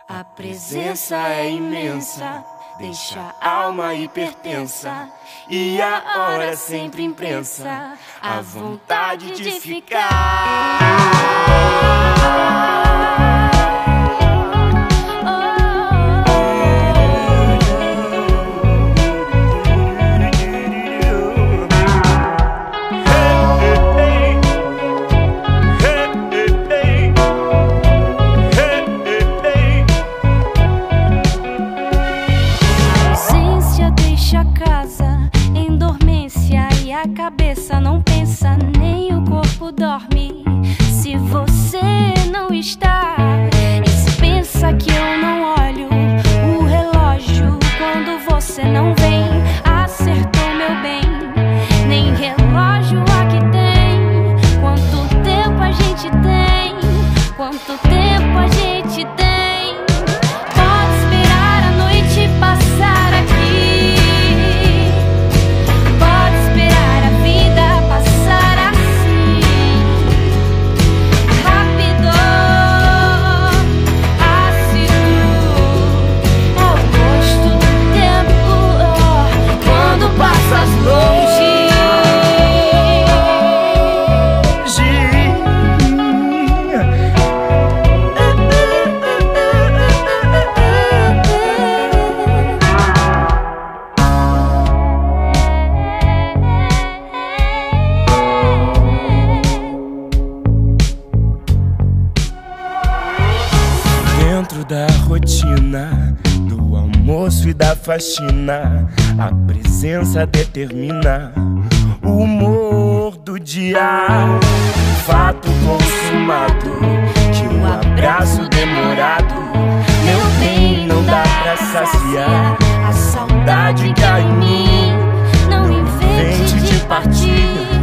A presença é imensa, deixa a alma hipertensa, e a hora sempre imprensa a vontade de ficar. A cabeça não pensa, nem o corpo dorme. Se você não está, e se pensa que eu não olho o relógio quando você não vem, acertou meu bem. Nem relógio aqui tem. Quanto tempo a gente tem? Quanto tempo a gente tem? Pode esperar a noite passar aqui. Dentro da rotina do almoço e da faxina, a presença determina o humor do dia. Fato consumado, que o abraço demorado, meu bem, não dá pra saciar a saudade que há em mim. Não invente de partir.